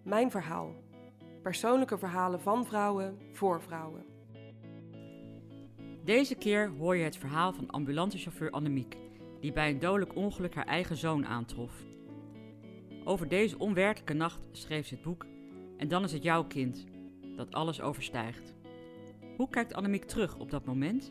Mijn verhaal. Persoonlijke verhalen van vrouwen voor vrouwen. Deze keer hoor je het verhaal van ambulancechauffeur Annemiek, die bij een dodelijk ongeluk haar eigen zoon aantrof. Over deze onwerkelijke nacht schreef ze het boek En dan is het jouw kind, dat alles overstijgt. Hoe kijkt Annemiek terug op dat moment?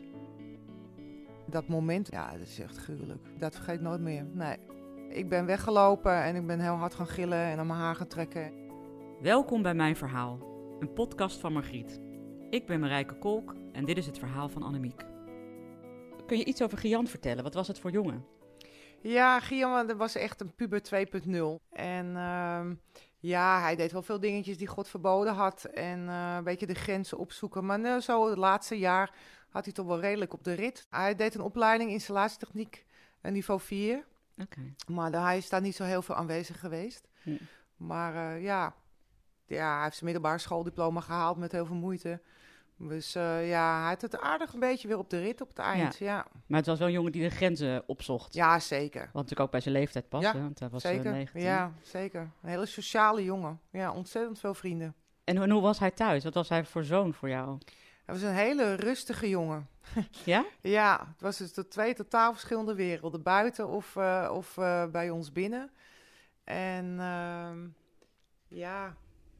Dat moment, ja, dat is echt gruwelijk. Dat vergeet ik nooit meer, nee. Ik ben weggelopen en ik ben heel hard gaan gillen en aan mijn haar gaan trekken. Welkom bij Mijn Verhaal, een podcast van Margriet. Ik ben Marijke Kolk en dit is het verhaal van Annemiek. Kun je iets over Gian vertellen? Wat was het voor jongen? Ja, Gian, dat was echt een puber 2.0. En ja, hij deed wel veel dingetjes die God verboden had. En een beetje de grenzen opzoeken. Maar zo het laatste jaar had hij toch wel redelijk op de rit. Hij deed een opleiding installatietechniek, niveau 4. Oké. Maar hij is daar niet zo heel veel aanwezig geweest. Maar ja, hij heeft zijn middelbare schooldiploma gehaald met heel veel moeite. Dus ja, hij had het aardig een beetje weer op de rit op het eind, ja. Maar het was wel een jongen die de grenzen opzocht. Ja, zeker. Wat natuurlijk ook bij zijn leeftijd past, Ja, hè, want hij was zeker. 19. Ja, zeker. Een hele sociale jongen. Ja, ontzettend veel vrienden. En hoe was hij thuis? Wat was hij voor zoon voor jou? Hij was een hele rustige jongen. Ja? Ja, het was dus de twee totaal verschillende werelden. Buiten of bij ons binnen. En ja,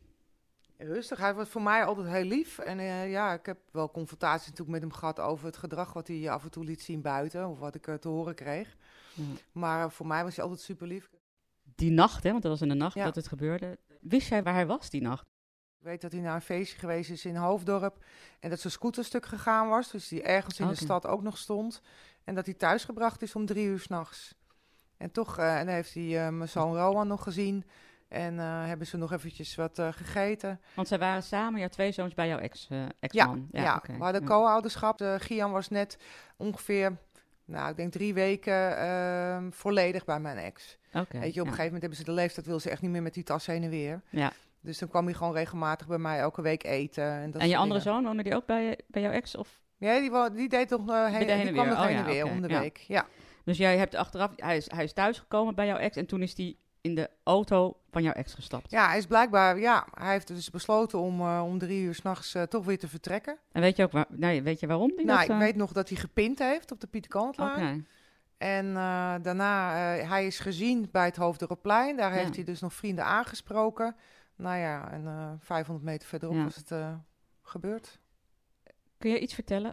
rustig. Hij was voor mij altijd heel lief. En ja, ik heb wel confrontaties natuurlijk met hem gehad over het gedrag wat hij af en toe liet zien buiten. Of wat ik te horen kreeg. Ja. Maar voor mij was hij altijd super lief. Die nacht, hè, want dat was in de nacht Ja. dat het gebeurde. Wist jij waar hij was die nacht? Ik weet dat hij naar een feestje geweest is in Hoofddorp. En dat zijn scooterstuk gegaan was. Dus die ergens in de stad ook nog stond. En dat hij thuisgebracht is om 3 uur 's nachts. En toch en heeft hij mijn zoon Rowan nog gezien. En hebben ze nog eventjes wat gegeten. Want zij waren samen, ja, 2 zoons bij jouw Ja, ex-man. ja, oké. we hadden co-ouderschap. Gian was net ongeveer, nou, ik denk 3 weken volledig bij mijn ex. Oké, Weet je, op een gegeven moment hebben ze de leeftijd, wil ze echt niet meer met die tas heen en weer. Ja. Dus dan kwam hij gewoon regelmatig bij mij elke week eten. En je andere zoon, woonde die ook bij jouw ex? Of? Ja, die deed toch die kwam nog heen en weer om de week. Ja. Dus jij hebt achteraf, hij is thuisgekomen bij jouw ex en toen is hij in de auto van jouw ex gestapt. Ja, hij is blijkbaar, hij heeft dus besloten om 3 uur 's nachts toch weer te vertrekken. En weet je ook weet je waarom? Ik weet nog dat hij gepint heeft op de Pieterkantlaan. Okay. En daarna, hij is gezien bij het Hoofddorpplein. Daar heeft hij dus nog vrienden aangesproken. Nou ja, en 500 meter verderop was het gebeurd. Kun je iets vertellen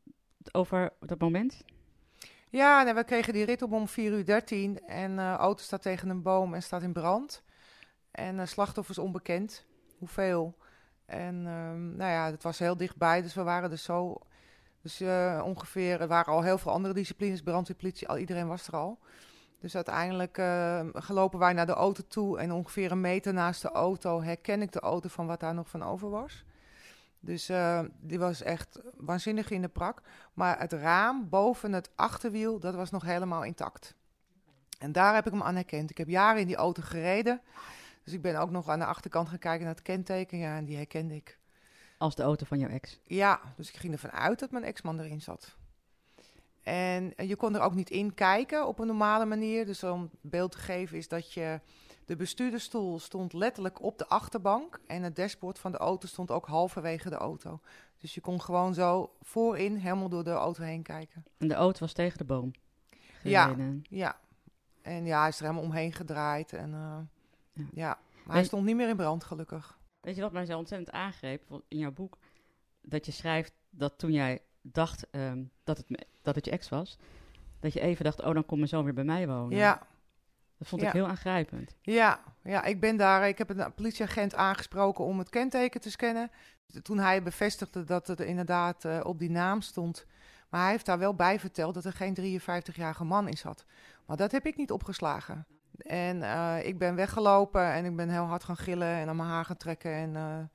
over dat moment? Ja, we kregen die rit op om 4:13 en de auto staat tegen een boom en staat in brand. En slachtoffers onbekend, hoeveel. En nou ja, het was heel dichtbij, dus we waren er zo. Dus ongeveer, er waren al heel veel andere disciplines, brandweer, politie, iedereen was er al. Dus uiteindelijk gelopen wij naar de auto toe en ongeveer 1 meter naast de auto herken ik de auto van wat daar nog van over was. Dus die was echt waanzinnig in de prak. Maar het raam boven het achterwiel, dat was nog helemaal intact. En daar heb ik hem aan herkend. Ik heb jaren in die auto gereden. Dus ik ben ook nog aan de achterkant gaan kijken naar het kenteken. Ja, en die herkende ik. Als de auto van jouw ex? Ja, dus ik ging ervan uit dat mijn ex-man erin zat. En je kon er ook niet in kijken op een normale manier. Dus om beeld te geven is dat de bestuurdersstoel stond letterlijk op de achterbank. En het dashboard van de auto stond ook halverwege de auto. Dus je kon gewoon zo voorin helemaal door de auto heen kijken. En de auto was tegen de boom gereden? Ja. En ja, hij is er helemaal omheen gedraaid. En maar hij stond niet meer in brand, gelukkig. Weet je wat mij zo ontzettend aangreep in jouw boek? Dat je schrijft dat toen jij dacht dat het je ex was, dat je even dacht, oh, dan komt mijn zoon weer bij mij wonen. Ja. Dat vond ik heel aangrijpend. Ja, ik heb een politieagent aangesproken om het kenteken te scannen. Toen hij bevestigde dat het inderdaad op die naam stond. Maar hij heeft daar wel bij verteld dat er geen 53-jarige man in zat. Maar dat heb ik niet opgeslagen. En ik ben weggelopen en ik ben heel hard gaan gillen en aan mijn haar gaan trekken. En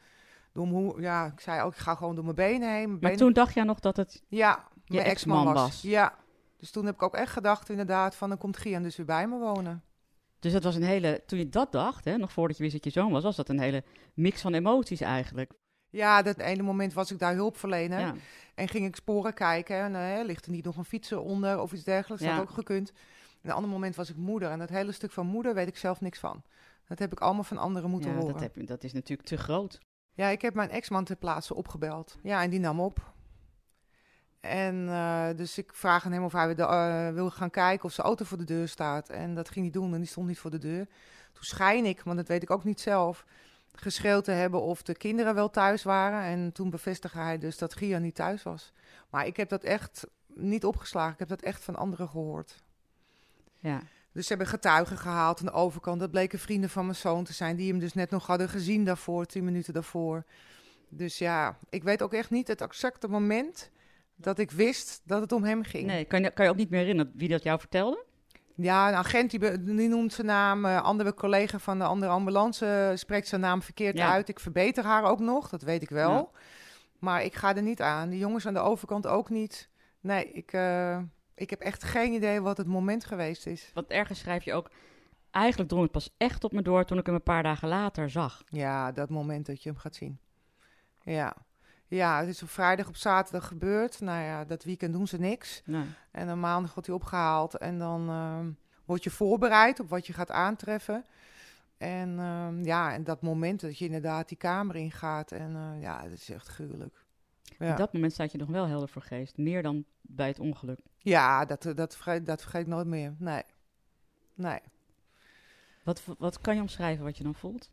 ik zei ook, ik ga gewoon door mijn benen heen. Maar toen dacht jij nog dat het mijn ex-man was? Ja, dus toen heb ik ook echt gedacht inderdaad van, dan komt Gian dus weer bij me wonen. Dus dat was toen je dat dacht, hè, nog voordat je wist dat je zoon was dat een hele mix van emoties eigenlijk. Ja, dat ene moment was ik daar hulpverlener. Ja. En ging ik sporen kijken. En ligt er niet nog een fietser onder of iets dergelijks? Dat had ook gekund. En een ander moment was ik moeder. En dat hele stuk van moeder weet ik zelf niks van. Dat heb ik allemaal van anderen moeten horen. Dat is natuurlijk te groot. Ja, ik heb mijn ex-man ter plaatse opgebeld. Ja, en die nam op. En dus ik vraag aan hem of hij wil gaan kijken of zijn auto voor de deur staat. En dat ging hij doen en die stond niet voor de deur. Toen schijn ik, want dat weet ik ook niet zelf, geschreeuwd te hebben of de kinderen wel thuis waren. En toen bevestigde hij dus dat Gia niet thuis was. Maar ik heb dat echt niet opgeslagen. Ik heb dat echt van anderen gehoord. Ja. Dus ze hebben getuigen gehaald aan de overkant. Dat bleken vrienden van mijn zoon te zijn, die hem dus net nog hadden gezien daarvoor, 10 minuten daarvoor. Dus ja, ik weet ook echt niet het exacte moment dat ik wist dat het om hem ging. Nee, kan je ook niet meer herinneren wie dat jou vertelde? Ja, een agent die noemt zijn naam. Andere collega van de andere ambulance spreekt zijn naam verkeerd uit. Ik verbeter haar ook nog, dat weet ik wel. Ja. Maar ik ga er niet aan. Die jongens aan de overkant ook niet. Nee, ik heb echt geen idee wat het moment geweest is. Want ergens schrijf je ook, eigenlijk drong het pas echt op me door toen ik hem een paar dagen later zag. Ja, dat moment dat je hem gaat zien. Ja, het is op vrijdag, op zaterdag gebeurd. Nou ja, dat weekend doen ze niks. Nee. En dan maandag wordt hij opgehaald. En dan word je voorbereid op wat je gaat aantreffen. En en dat moment dat je inderdaad die kamer ingaat. En dat is echt gruwelijk. Ja. Op dat moment staat je nog wel helder voor geest. Meer dan bij het ongeluk. Ja, dat vergeet ik nooit meer. Nee. Wat kan je omschrijven wat je dan voelt?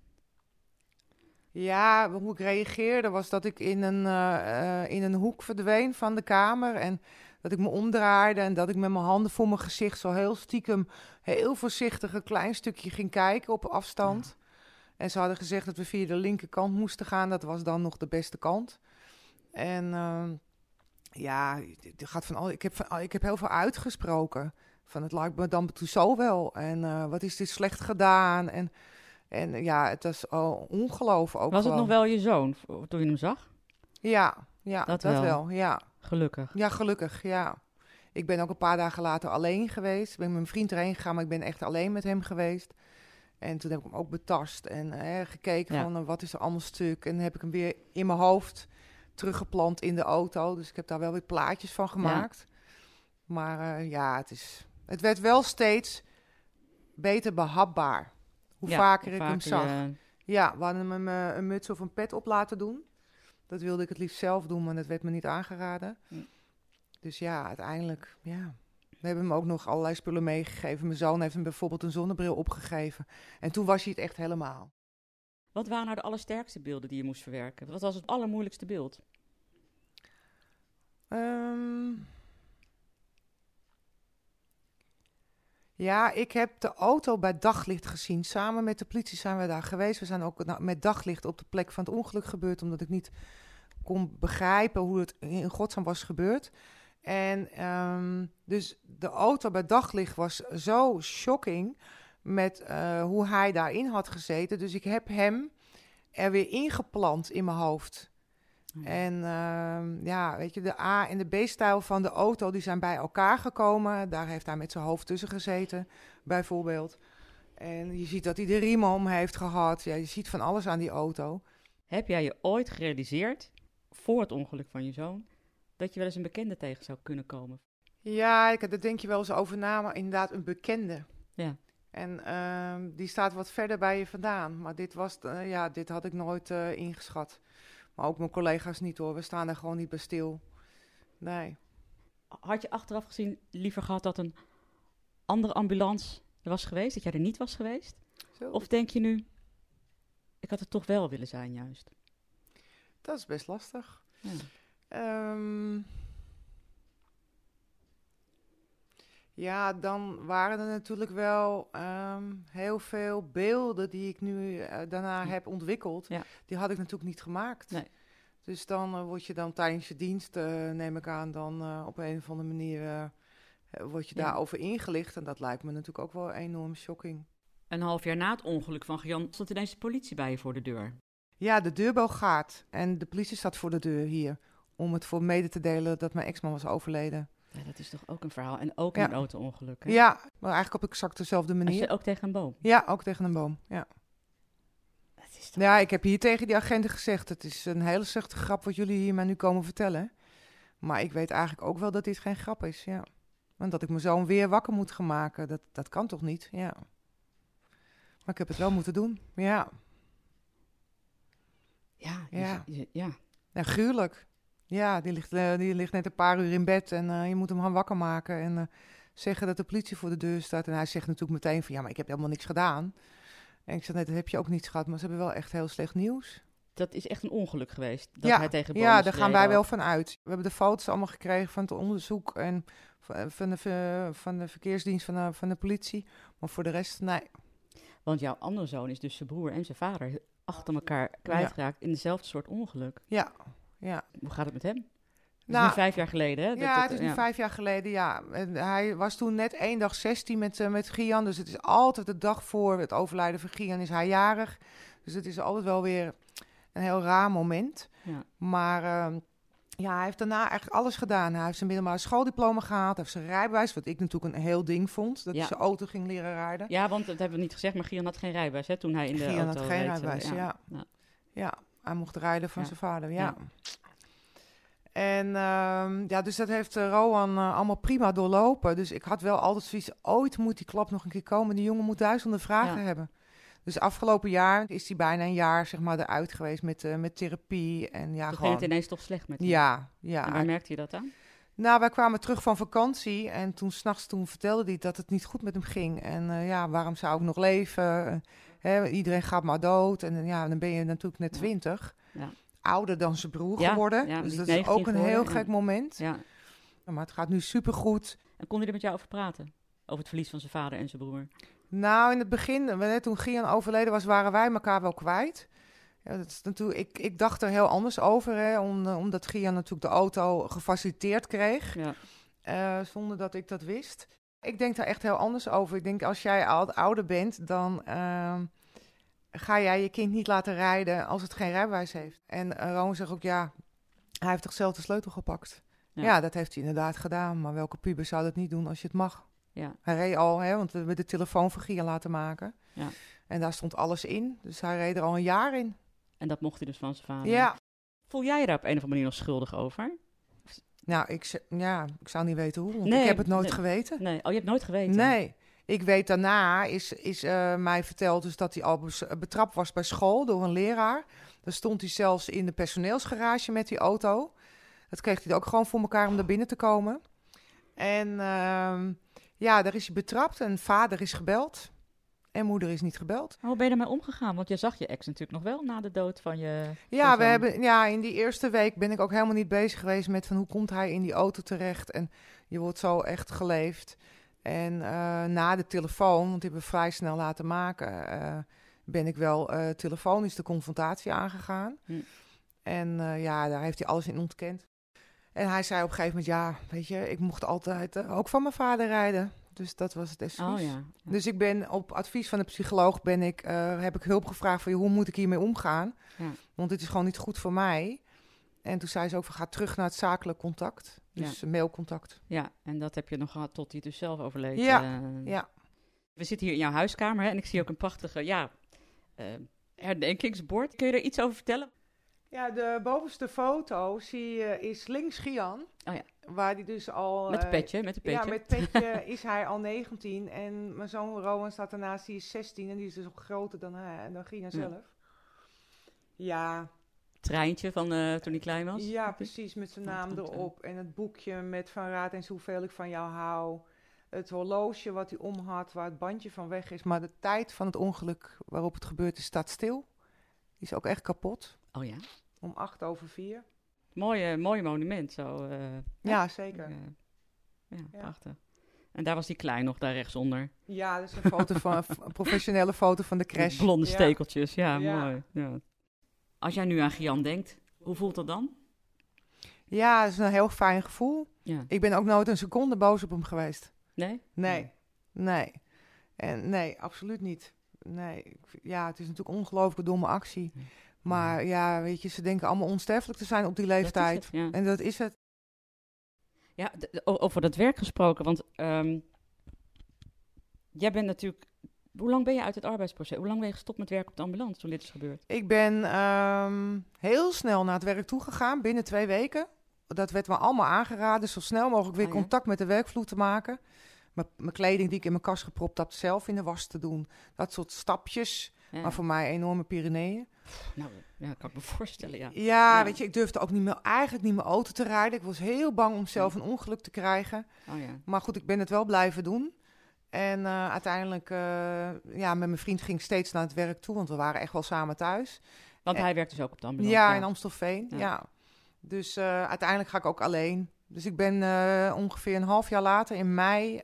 Ja, hoe ik reageerde was dat ik in een hoek verdween van de kamer. En dat ik me omdraaide en dat ik met mijn handen voor mijn gezicht zo heel stiekem, heel voorzichtig een klein stukje ging kijken op afstand. Ja. En ze hadden gezegd dat we via de linkerkant moesten gaan. Dat was dan nog de beste kant. En ik heb heel veel uitgesproken. Van het lijkt me dan toe zo wel. En wat is dit slecht gedaan? En ja, het was ongeloof ook. Was het nog wel je zoon toen je hem zag? Ja, dat wel. Ja. Gelukkig. Ja, gelukkig, ja. Ik ben ook een paar dagen later alleen geweest. Ik ben met mijn vriend erheen gegaan, maar ik ben echt alleen met hem geweest. En toen heb ik hem ook betast en gekeken van wat is er allemaal stuk. En dan heb ik hem weer in mijn hoofd teruggeplant in de auto. Dus ik heb daar wel weer plaatjes van gemaakt. Ja. Maar het werd wel steeds beter behapbaar. Hoe vaker ik hem zag. Ja, we hadden hem een muts of een pet op laten doen. Dat wilde ik het liefst zelf doen, maar dat werd me niet aangeraden. Dus ja, uiteindelijk, ja. We hebben hem ook nog allerlei spullen meegegeven. Mijn zoon heeft hem bijvoorbeeld een zonnebril opgegeven. En toen was hij het echt helemaal. Wat waren nou de allersterkste beelden die je moest verwerken? Wat was het allermoeilijkste beeld? Ja, ik heb de auto bij daglicht gezien. Samen met de politie zijn we daar geweest. We zijn ook met daglicht op de plek van het ongeluk gebeurd, omdat ik niet kon begrijpen hoe het in godsnaam was gebeurd. En dus de auto bij daglicht was zo shocking met hoe hij daarin had gezeten. Dus ik heb hem er weer ingeplant in mijn hoofd. En weet je, de A- en de B-stijl van de auto, die zijn bij elkaar gekomen. Daar heeft hij met zijn hoofd tussen gezeten, bijvoorbeeld. En je ziet dat hij de riemen om heeft gehad. Ja, je ziet van alles aan die auto. Heb jij je ooit gerealiseerd, voor het ongeluk van je zoon, dat je wel eens een bekende tegen zou kunnen komen? Ja, daar denk je wel eens over na, maar inderdaad een bekende. Ja. En die staat wat verder bij je vandaan. Maar dit had ik nooit ingeschat. Maar ook mijn collega's niet hoor, we staan er gewoon niet bij stil. Nee. Had je achteraf gezien liever gehad dat een andere ambulance er was geweest, dat jij er niet was geweest? Zo. Of denk je nu, ik had het toch wel willen zijn juist? Dat is best lastig. Ja. Dan waren er natuurlijk wel heel veel beelden die ik nu daarna heb ontwikkeld. Ja. Die had ik natuurlijk niet gemaakt. Nee. Dus dan word je dan tijdens je dienst, neem ik aan, dan op een of andere manier word je daarover ingelicht. En dat lijkt me natuurlijk ook wel enorm shocking. Een half jaar na het ongeluk van Gian stond ineens de politie bij je voor de deur. Ja, de deurbel gaat. En de politie staat voor de deur hier. Om het voor mede te delen dat mijn ex-man was overleden. Ja, dat is toch ook een verhaal. En ook een auto-ongeluk, hè? Ja, maar eigenlijk op exact dezelfde manier. Als je ook tegen een boom? Ja, ook tegen een boom, ja. Dat is toch... Ja, ik heb hier tegen die agenten gezegd, het is een hele slechte grap wat jullie hier mij nu komen vertellen. Maar ik weet eigenlijk ook wel dat dit geen grap is, ja. Want dat ik mijn zoon weer wakker moet gaan maken, dat kan toch niet, ja. Maar ik heb het wel moeten doen. Ja. Ja. Ja, gruwelijk. Ja, die ligt net een paar uur in bed en je moet hem gaan wakker maken en zeggen dat de politie voor de deur staat. En hij zegt natuurlijk meteen van, ja, maar ik heb helemaal niks gedaan. En ik zeg, nee, dat heb je ook niet gehad, maar ze hebben wel echt heel slecht nieuws. Dat is echt een ongeluk geweest, dat hij tegen bomen Ja, daar gaan wij gereden wel van uit. We hebben de foto's allemaal gekregen van het onderzoek en van de verkeersdienst van de politie. Maar voor de rest, nee. Want jouw andere zoon is dus zijn broer en zijn vader achter elkaar kwijtgeraakt in dezelfde soort ongeluk. Ja. Hoe gaat het met hem? Het is Nou, nu 5 jaar geleden, hè? Het is nu 5 jaar geleden, ja. En hij was toen net 1 dag 16 met Gian. Dus het is altijd de dag voor het overlijden van Gian is hij jarig. Dus het is altijd wel weer een heel raar moment. Ja. Maar hij heeft daarna eigenlijk alles gedaan. Hij heeft zijn middelbare schooldiploma gehaald. Hij heeft zijn rijbewijs, wat ik natuurlijk een heel ding vond. Dat hij zijn auto ging leren rijden. Ja, want dat hebben we niet gezegd, maar Gian had geen rijbewijs, hè? Toen hij in de auto Gian had geen reed. rijbewijs, ja. Hij mocht rijden van zijn vader, ja. En dus dat heeft Rowan allemaal prima doorlopen. Dus ik had wel altijd zoiets, ooit moet die klap nog een keer komen. Die jongen moet 1000 vragen hebben. Dus afgelopen jaar is hij bijna een jaar zeg maar eruit geweest met therapie. En ja, toen gewoon... ging het ineens toch slecht met hem? Ja. En waar merkte je dat aan? Nou, wij kwamen terug van vakantie en toen 's nachts vertelde hij dat het niet goed met hem ging. En waarom zou ik nog leven? Iedereen gaat maar dood. En dan ben je natuurlijk net 20. Ja. Ouder dan zijn broer geworden. Ja, dus dat is ook een heel gek moment. Ja. Maar het gaat nu supergoed. En kon hij er met jou over praten? Over het verlies van zijn vader en zijn broer? Nou, in het begin, toen Gian overleden was, waren wij elkaar wel kwijt. Ja, dat is natuurlijk, ik dacht er heel anders over, omdat Gian natuurlijk de auto gefaciliteerd kreeg. Ja. Zonder dat ik dat wist. Ik denk daar echt heel anders over. Ik denk, als jij al ouder bent, dan ga jij je kind niet laten rijden als het geen rijbewijs heeft. En Rowan zegt ook, ja, hij heeft toch zelf de sleutel gepakt. Ja, dat heeft hij inderdaad gedaan. Maar welke puber zou dat niet doen als je het mag? Ja. Hij reed al, want we hebben de telefoon voor Gian laten maken. Ja. En daar stond alles in. Dus hij reed er al een jaar in. En dat mocht hij dus van zijn vader? Ja. Voel jij je daar op een of andere manier nog schuldig over? Nou, ik zou niet weten hoe. Want ik heb het nooit geweten. Nee. Oh, je hebt nooit geweten? Nee. Ik weet daarna is mij verteld dus dat hij al betrapt was bij school door een leraar. Dan stond hij zelfs in de personeelsgarage met die auto. Dat kreeg hij ook gewoon voor elkaar om naar binnen te komen. En daar is hij betrapt en vader is gebeld. En moeder is niet gebeld. Hoe ben je ermee omgegaan? Want je zag je ex natuurlijk nog wel na de dood van je... Ja, in die eerste week ben ik ook helemaal niet bezig geweest met van hoe komt hij in die auto terecht. En je wordt zo echt geleefd. En na de telefoon, want die hebben we vrij snel laten maken, ben ik wel telefonisch de confrontatie aangegaan. En daar heeft hij alles in ontkend. En hij zei op een gegeven moment, ja, weet je, ik mocht altijd ook van mijn vader rijden. Dus dat was het excuus. Oh, ja. Dus ik ben op advies van de psycholoog heb ik hulp gevraagd van hoe moet ik hiermee omgaan? Ja. Want dit is gewoon niet goed voor mij. En toen zei ze ook van ga terug naar het zakelijk contact. Dus mailcontact. Ja, en dat heb je nog gehad tot hij dus zelf overleed. Ja. We zitten hier in jouw huiskamer en ik zie ook een prachtige herdenkingsbord. Kun je er iets over vertellen? Ja, de bovenste foto is links Gian. Oh ja. Waar die dus al... Met het petje. Ja, met petje is hij al 19. En mijn zoon Rowan staat daarnaast, die is 16. En die is dus ook groter dan Gian zelf. Ja. Treintje van toen hij klein was? Ja, precies. Met zijn naam erop. En het boekje met Van Raad eens hoeveel ik van jou hou. Het horloge wat hij om had, waar het bandje van weg is. Maar de tijd van het ongeluk waarop het gebeurd is, staat stil. Die is ook echt kapot. Oh ja? Om 3:08. Mooi monument zo. Ja, zeker. Prachtig. En daar was die klein nog, daar rechtsonder. Ja, dat is een foto van een professionele foto van de crash. Blonde stekeltjes, mooi. Ja. Als jij nu aan Gian denkt, hoe voelt dat dan? Ja, dat is een heel fijn gevoel. Ja. Ik ben ook nooit een seconde boos op hem geweest. Nee? Nee. En nee, absoluut niet. Nee. Ja, het is natuurlijk een ongelooflijke domme actie. Maar ja, weet je, ze denken allemaal onsterfelijk te zijn op die leeftijd. Dat is het, En dat is het. Ja, over dat werk gesproken, want jij bent natuurlijk... Hoe lang ben je uit het arbeidsproces? Hoe lang ben je gestopt met werk op de ambulance toen dit is gebeurd? Ik ben heel snel naar het werk toegegaan, binnen 2 weken. Dat werd me allemaal aangeraden, zo snel mogelijk weer contact met de werkvloer te maken. mijn kleding die ik in mijn kast gepropt had, zelf in de was te doen. Dat soort stapjes, Ja. maar voor mij enorme Pyreneeën. Nou, ja, kan ik me voorstellen, ja. Ja, weet je, ik durfde ook eigenlijk niet meer auto te rijden. Ik was heel bang om zelf een ongeluk te krijgen. Oh ja. Maar goed, ik ben het wel blijven doen. En uiteindelijk, met mijn vriend ging ik steeds naar het werk toe, want we waren echt wel samen thuis. Want hij werkt dus ook op de ambulance. Ja, in Amstelveen, Ja. ja. Dus uiteindelijk ga ik ook alleen. Dus ik ben ongeveer een half jaar later, in mei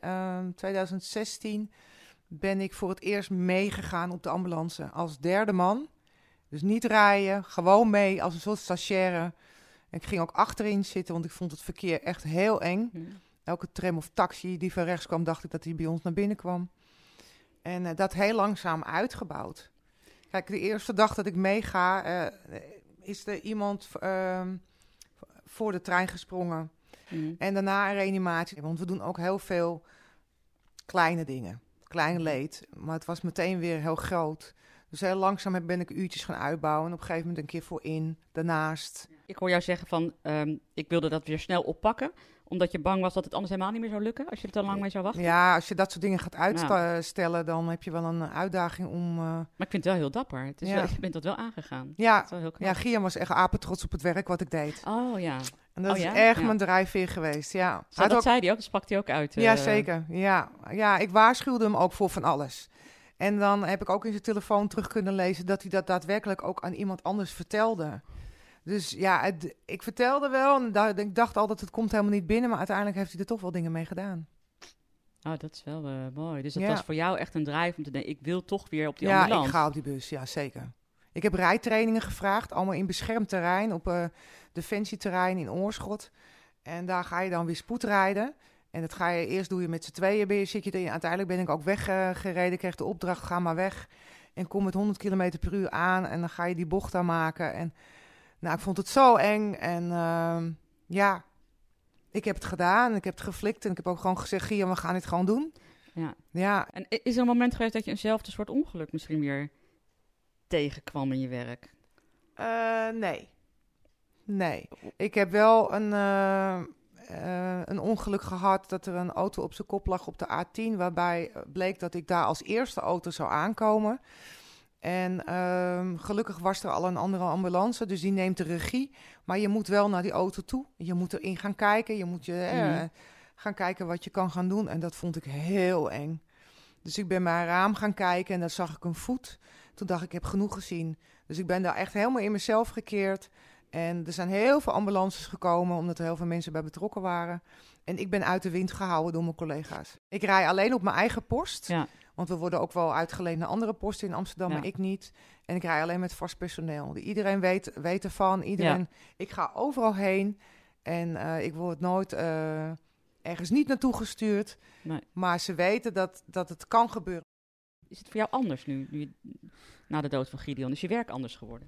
2016, ben ik voor het eerst meegegaan op de ambulance als derde man. Dus niet rijden, gewoon mee als een soort stagiaire. En ik ging ook achterin zitten, want ik vond het verkeer echt heel eng. Hm. Elke tram of taxi die van rechts kwam, dacht ik dat hij bij ons naar binnen kwam. En dat heel langzaam uitgebouwd. Kijk, de eerste dag dat ik meega, is er iemand voor de trein gesprongen. Hm. En daarna een reanimatie. Want we doen ook heel veel kleine dingen. Klein leed. Maar het was meteen weer heel groot. Dus heel langzaam ben ik uurtjes gaan uitbouwen. En op een gegeven moment een keer voorin, daarnaast. Ik hoor jou zeggen van, ik wilde dat weer snel oppakken. Omdat je bang was dat het anders helemaal niet meer zou lukken. Als je er te lang mee zou wachten. Ja, als je dat soort dingen gaat uitstellen, dan heb je wel een uitdaging om... Maar ik vind het wel heel dapper. Het is Ja. wel, je bent dat wel aangegaan. Dat Ja, is wel heel knap. ja, Gian was echt apetrots op het werk wat ik deed. Oh ja. En dat Oh, is ja? echt Ja. mijn drijfveer geweest, ja. Zo, dat zei hij ook, dat sprak hij ook uit. Ja, zeker. Ja, ik waarschuwde hem ook voor van alles. En dan heb ik ook in zijn telefoon terug kunnen lezen dat hij dat daadwerkelijk ook aan iemand anders vertelde. Dus ja, ik vertelde wel en ik dacht altijd het komt helemaal niet binnen, maar uiteindelijk heeft hij er toch wel dingen mee gedaan. Oh, dat is wel mooi. Dus dat Ja. was voor jou echt een drive om te denken, ik wil toch weer op die Ja, ambulance. ik ga op die bus, ja zeker. Ik heb rijtrainingen gevraagd, allemaal in beschermd terrein, op defensieterrein in Oorschot. En daar ga je dan weer spoedrijden. En dat ga je eerst doe je met z'n tweeën, zit je erin. Uiteindelijk ben ik ook weggereden, kreeg de opdracht, ga maar weg. En kom met 100 km per uur aan en dan ga je die bocht aan maken. En nou, ik vond het zo eng. En ja, ik heb het gedaan. Ik heb het geflikt en ik heb ook gewoon gezegd, Gian, we gaan dit gewoon doen. Ja. Ja, En is er een moment geweest dat je eenzelfde soort ongeluk misschien weer tegenkwam in je werk? nee. Nee. Ik heb wel een ongeluk gehad dat er een auto op zijn kop lag op de A10, waarbij bleek dat ik daar als eerste auto zou aankomen. En gelukkig was er al een andere ambulance, dus die neemt de regie. Maar je moet wel naar die auto toe. Je moet erin gaan kijken. Je moet gaan kijken wat je kan gaan doen. En dat vond ik heel eng. Dus ik ben bij een raam gaan kijken en daar zag ik een voet. Toen dacht ik heb genoeg gezien. Dus ik ben daar echt helemaal in mezelf gekeerd. En er zijn heel veel ambulances gekomen, omdat er heel veel mensen bij betrokken waren. En ik ben uit de wind gehouden door mijn collega's. Ik rij alleen op mijn eigen post. Ja. Want we worden ook wel uitgeleend naar andere posten in Amsterdam, Ja. maar ik niet. En ik rij alleen met vast personeel. Iedereen weet ervan. Ik ga overal heen. En ik word nooit ergens niet naartoe gestuurd. Nee. Maar ze weten dat het kan gebeuren. Is het voor jou anders nu na de dood van Gideon? Is je werk anders geworden?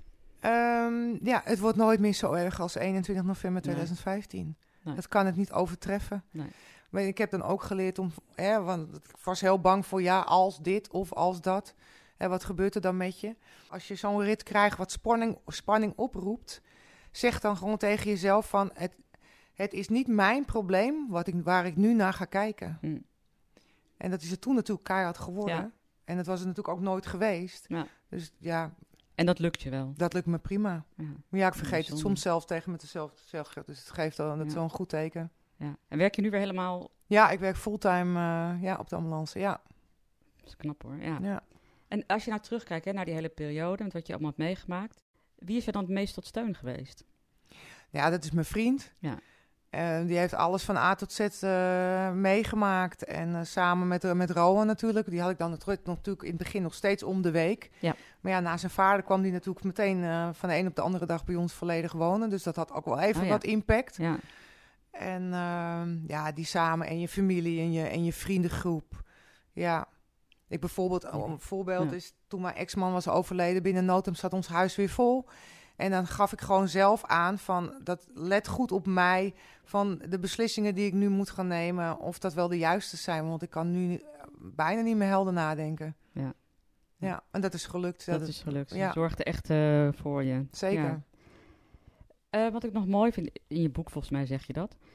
Ja, het wordt nooit meer zo erg als 21 november 2015. Nee. Dat kan het niet overtreffen. Nee. Maar ik heb dan ook geleerd want ik was heel bang voor als dit of als dat. Wat gebeurt er dan met je? Als je zo'n rit krijgt wat spanning oproept, zeg dan gewoon tegen jezelf van het is niet mijn probleem waar ik nu naar ga kijken. Hm. En dat is er toen natuurlijk keihard geworden. Ja. En dat was het natuurlijk ook nooit geweest. Ja. Dus ja, En dat lukt je wel? dat lukt me prima. Ja. Maar ja, ik vergeet het Bijzonder. soms zelf tegen mezelf. Dus het geeft al dat is wel een goed teken. Ja. En werk je nu weer helemaal... Ja, ik werk fulltime op de ambulance, ja. Dat is knap hoor, ja. Ja. En als je nou terugkijkt naar die hele periode, met wat je allemaal hebt meegemaakt, wie is er dan het meest tot steun geweest? Ja, dat is mijn vriend. Ja. Die heeft alles van A tot Z meegemaakt. En samen met Rowan natuurlijk. Die had ik dan natuurlijk in het begin nog steeds om de week. Ja. Maar ja, na zijn vader kwam die natuurlijk meteen van de een op de andere dag bij ons volledig wonen. Dus dat had ook wel even wat impact. Ja. En die samen en je familie en je vriendengroep. Ja. Ik bijvoorbeeld, een voorbeeld is toen mijn ex-man was overleden, binnen no time zat ons huis weer vol. En dan gaf ik gewoon zelf aan van, dat let goed op mij, van de beslissingen die ik nu moet gaan nemen, of dat wel de juiste zijn. Want ik kan nu bijna niet meer helder nadenken. Ja. Ja, en dat is gelukt. Dat is gelukt. Ja. Je zorgde echt voor je. Zeker. Ja. Wat ik nog mooi vind, in je boek volgens mij zeg je dat,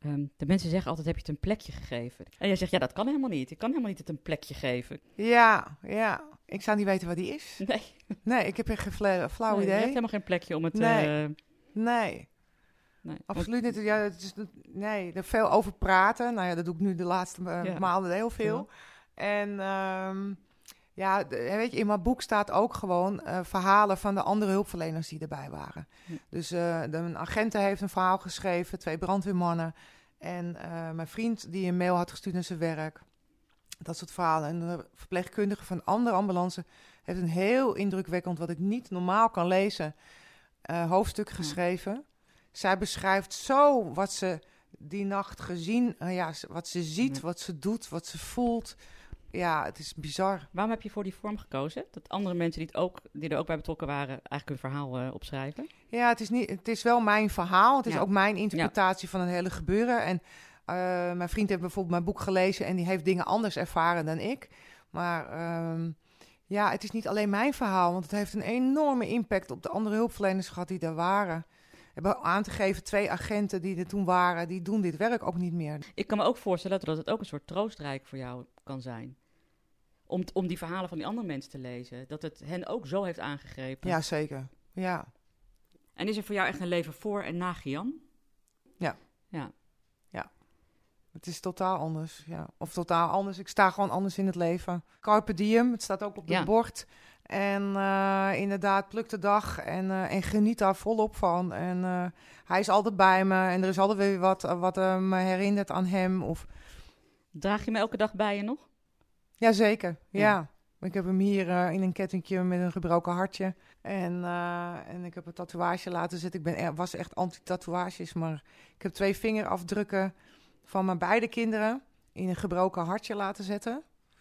De mensen zeggen altijd, heb je het een plekje gegeven? En jij zegt, ja, dat kan helemaal niet. Ik kan helemaal niet het een plekje geven. Ja. Ik zou niet weten wat die is. Nee. Nee, ik heb echt geen flauw Je idee. hebt helemaal geen plekje om het... Nee. Absoluut niet. Ja, er veel over praten. Nou ja, dat doe ik nu de laatste maanden heel veel. Ja. En weet je, in mijn boek staat ook gewoon verhalen van de andere hulpverleners die erbij waren. Ja. Dus een agent heeft een verhaal geschreven, 2 brandweermannen. En mijn vriend die een mail had gestuurd naar zijn werk. Dat soort verhalen. En de verpleegkundige van andere ambulance heeft een heel indrukwekkend, wat ik niet normaal kan lezen, hoofdstuk geschreven. Zij beschrijft zo wat ze die nacht gezien, wat ze ziet, wat ze doet, wat ze voelt. Ja, het is bizar. Waarom heb je voor die vorm gekozen? Dat andere mensen die er ook bij betrokken waren, eigenlijk een verhaal opschrijven? Ja, het is wel mijn verhaal. Het is ook mijn interpretatie van een hele gebeuren. En mijn vriend heeft bijvoorbeeld mijn boek gelezen en die heeft dingen anders ervaren dan ik. Maar het is niet alleen mijn verhaal, want het heeft een enorme impact op de andere hulpverleners gehad die daar waren. Hebben aan te geven, 2 agenten die er toen waren, die doen dit werk ook niet meer. Ik kan me ook voorstellen dat het ook een soort troostrijk voor jou kan zijn. Om die verhalen van die andere mensen te lezen. Dat het hen ook zo heeft aangegrepen. Ja, zeker. Ja. En is er voor jou echt een leven voor en na Gian? Ja. Ja. Het is totaal anders, ja. Of totaal anders. Ik sta gewoon anders in het leven. Carpe diem, het staat ook op het bord. En inderdaad, pluk de dag en geniet daar volop van. En hij is altijd bij me en er is altijd weer wat me herinnert aan hem. Draag je me elke dag bij je nog? Jazeker, ja. Ik heb hem hier in een kettingje met een gebroken hartje. En ik heb een tatoeage laten zetten. Ik was echt anti-tatoeages, maar ik heb 2 vingerafdrukken van mijn beide kinderen in een gebroken hartje laten zetten.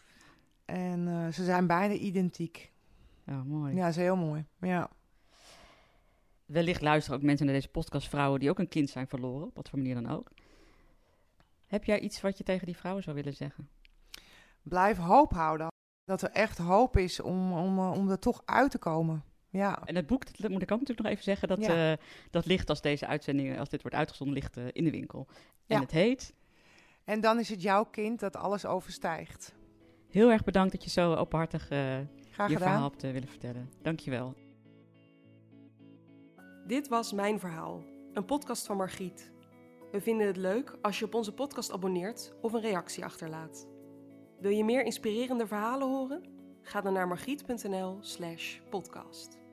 En ze zijn bijna identiek. Ja, mooi. Ja, dat is heel mooi, ja. Wellicht luisteren ook mensen naar deze podcast, vrouwen die ook een kind zijn verloren, op wat voor manier dan ook. Heb jij iets wat je tegen die vrouwen zou willen zeggen? Blijf hoop houden. Dat er echt hoop is om er toch uit te komen. Ja. En het boek, dat moet ik ook natuurlijk nog even zeggen, dat ligt als deze uitzending, als dit wordt uitgezonden, ligt in de winkel. En het heet... En dan is het jouw kind dat alles overstijgt. Heel erg bedankt dat je zo openhartig je verhaal hebt willen vertellen. Dankjewel. Dit was Mijn Verhaal, een podcast van Margriet. We vinden het leuk als je op onze podcast abonneert of een reactie achterlaat. Wil je meer inspirerende verhalen horen? Ga dan naar margriet.nl/podcast.